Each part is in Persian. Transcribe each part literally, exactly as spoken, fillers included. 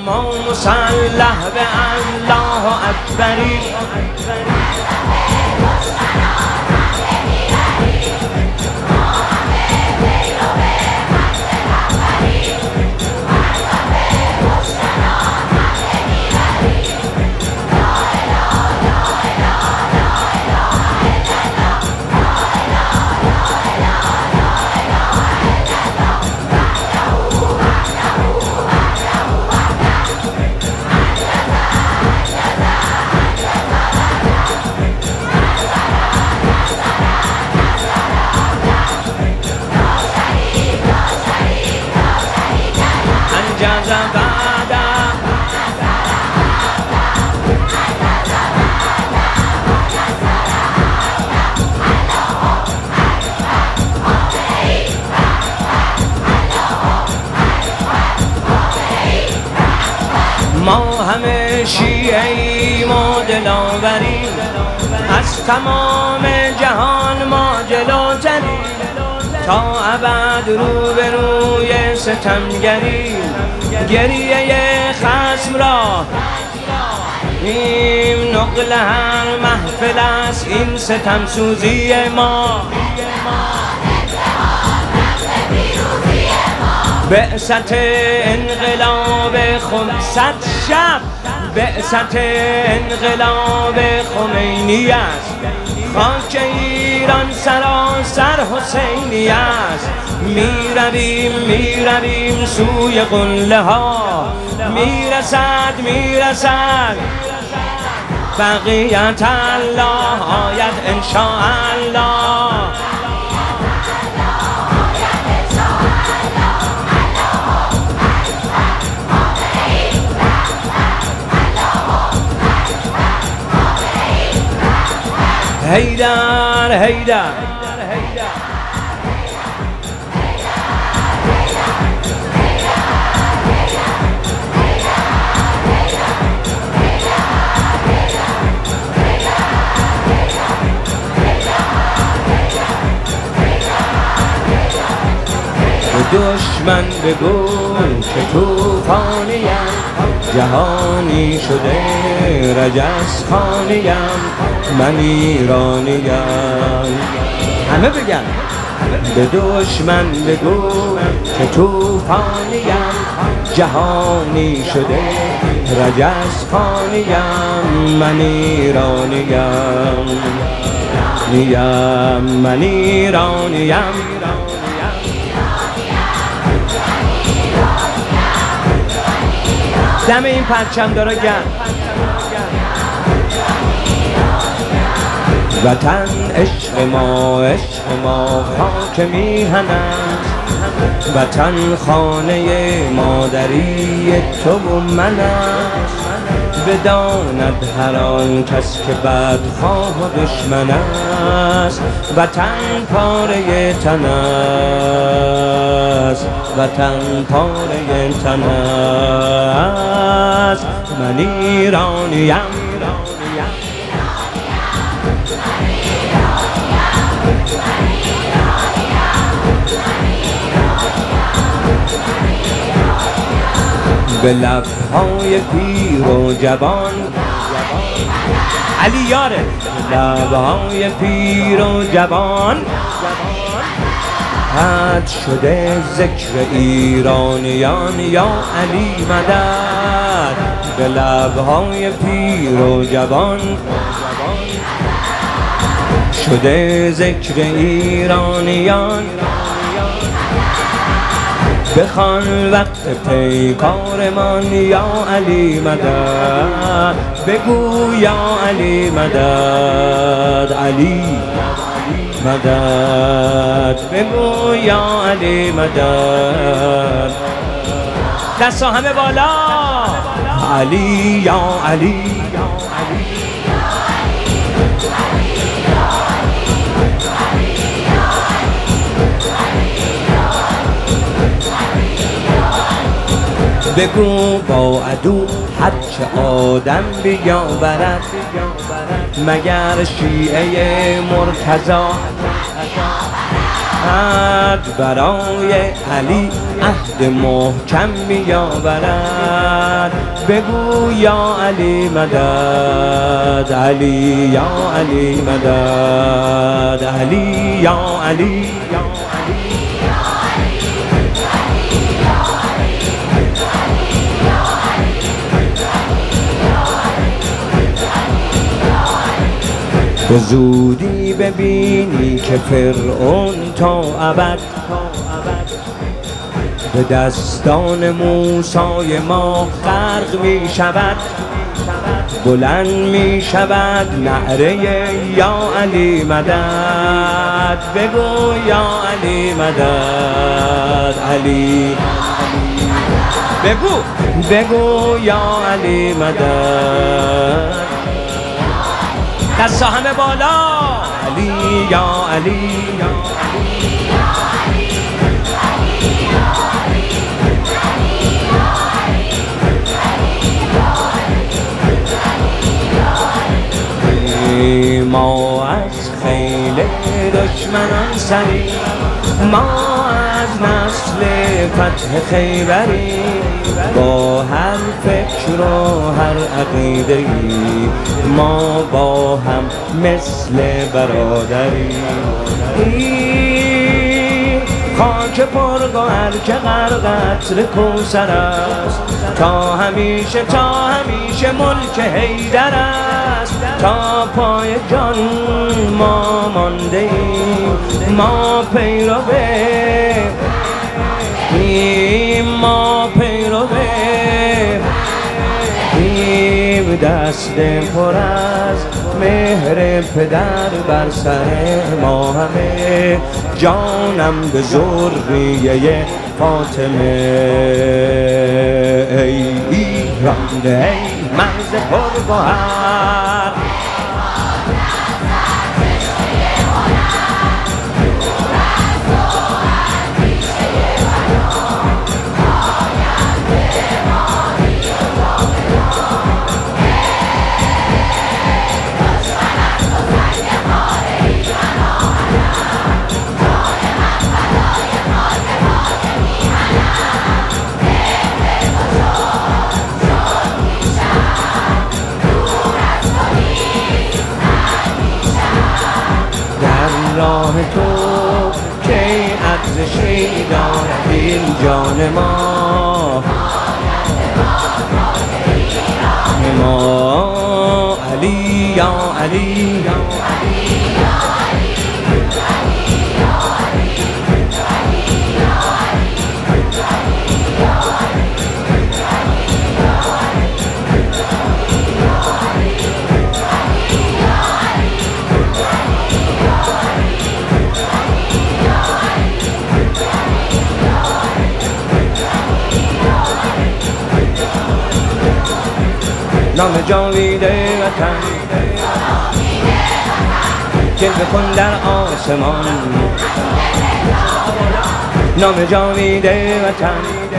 ما مسلح به الله اکبری. ما همه شیعیم و دلاوریم، از تمام جهان ما جلوتریم، تا ابد رو به روی ستمگریم. گریه خصم را این نقل هر محفل است، این ستم سوزی ما. بعثت انقلاب خمسد شب، بعثت انقلاب خمینی است، خاک ایران سراسر حسینی است. می رویم می رویم سوی قله ها، می رسد می رسد بقیت الله آید انشاءالله. حیدر حیدر به دشمن بگو که توفانیم، جهانی شده رجس خانیم، من ایرانیم. همه بگن به دشمن بگو که توفانیم، جهانی شده رجس خانیم، من ایرانیم. نیم من ایرانیم. دم این پرچم داره گرم. وطن عشق ما عشق ما خاک میهن است، وطن خانه مادری تو و من است. بداند هر آن کس که بدخواه و دشمن است، وطن پاره تن است، وطن پاره تن است. من ایرانیم. به لبهای پیر و جوان علی یاره، لبهای پیر و جوان حد شده ذکر ایرانیان، یا علی مدد. به لبهای پیر و جوان شده ذکر ایرانیان. بخوان وقت پیکارمان یا علی مدد، بگو یا علی مدد، علی مدد، بگو یا علی مدد. دستا همه بالا، علی یا علی. بگو با عدو هرچه آدم بیاورد، مگر شیعه مرتضی عهد برای علی عهد محکم بیاورد. بگو یا علی مدد، علی یا علی مدد، علی یا علی به زودی ببینی که فرعون تا ابد به دستان موسی ما غرق می شود. بلند می شود نعره یا علی مدد، بگو یا علی مدد، علی بگو بگو یا علی مدد. دستا همه بالا، علی یا علی ما از خیل دشمنان سری، ما از نسل فتح خیبری، با هر فکر و هر عقیده‌ای ما با هم مثل برادری. خاک پرگوهر که غرق قطر کوثر است، تا همیشه تا همیشه ملک حیدر است. تا پای جان ما مانده ایم، ما پیرو ایم، ما پیرو ایم. دست پر از مهر پدر بر سر ما همه، جانم به ذریه فاطمه. ای ایران ای مرز پرگوهر، راه تو که ارزشی دارد این جان ما، ما علی یا علی نام جاوید وطن جلوه کن در آسمان، نام جاوید وطن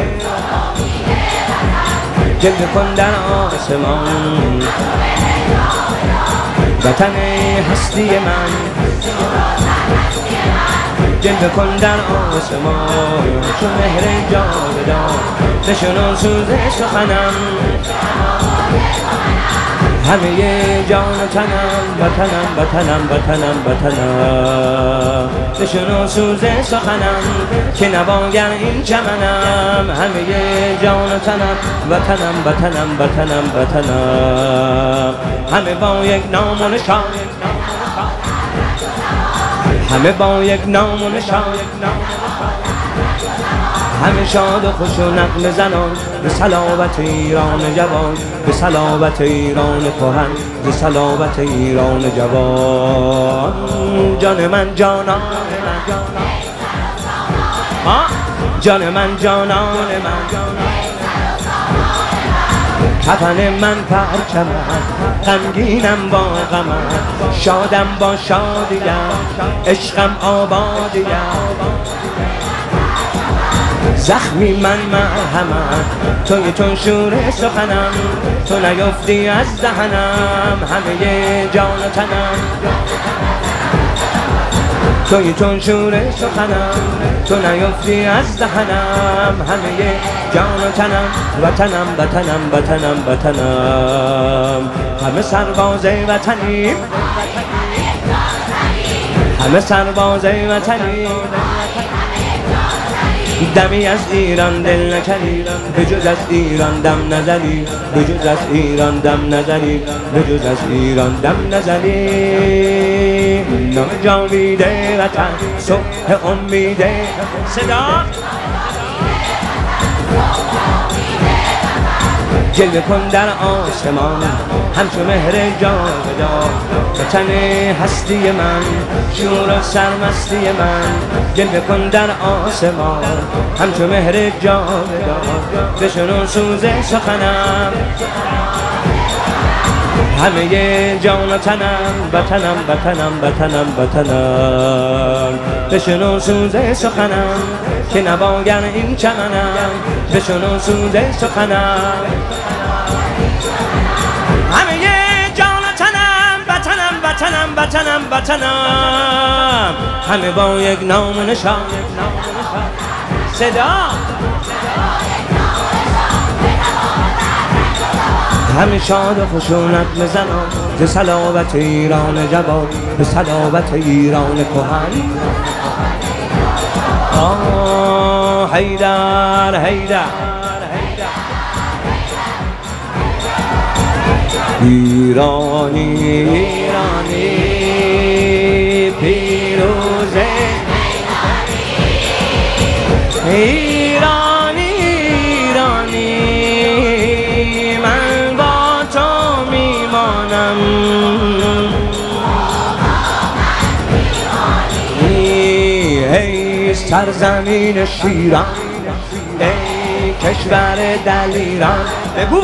جلوه کن در آسمان. وطن هستی من جلوه کن در آسمان، چون مهر جاودان بشنو سوز سخنم. همه جان و تنم وطنم وطنم وطنم وطنم، بشنو سوز سخنم که نواگر این چمنم. همه جان و تنم وطنم وطنم وطنم وطنم، همه با یک نام و نشان، همه با یک نام و نشان، همه شاد و خوش و نغمه زنان، به صلابت ایران جوان، به صلابت ایران کهن، به صلابت ایران جوان. جان من جانان من، جان من جانان من، کفن من پرچم، غمگینم با غمم، شادم با شادیم، عشقم آبادیم. زخمی من مرهمم، توی چون شور سخنم، تو نیفتی از دهنم. همه جان و تنم توی چون شور سخنم، تو نیفتی از دهنم. همه جان و تنم وطنم وطنم وطنم وطنم. همه سرباز وطنی، همه سرباز وطنی. دمی از ایران دل نکنی، به جز از ایران دم نزنی، به جز از ایران دم نزنی، به جز از ایران دم نزنی. نام جاویده وطن، صبح امیده. صدا جلوه کن در آسمان همچو مهر جاودان. وطن هستی من، شور و سرمستی من. جلوه کن در آسمان همچو مهر جاودان. بشنو سوز سخنم، همه جان و تنم وطنم وطنم وطنم وطنم. بشنو سوز سخنم که نواگر این چمنم. بشنو سوز سخنم، همه جان و تنم وطنم وطنم وطنم وطنم. همه با یک نام و نشان. صدا همه شاد و خشونت میزنم ز صلابت ایران جوان، به صلابت ایران کهن. آه حیدر حیدر ایرانی ایرانی پیروزه. ایرانی ایرانی من با تو میمانم. ای سرزمین شیران، ای کشور دلیران. بگو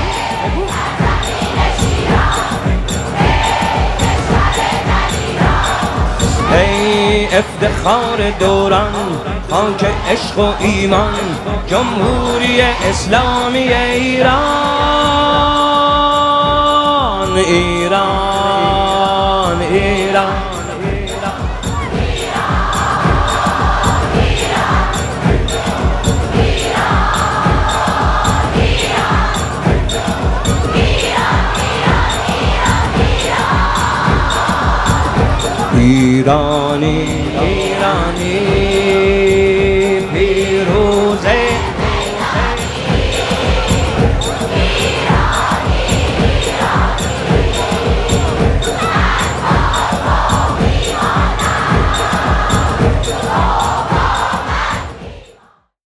ای افتخار دوران، خاک عشق و ایمان. جمهوری اسلامی ایران، ایران ایران. ایرانی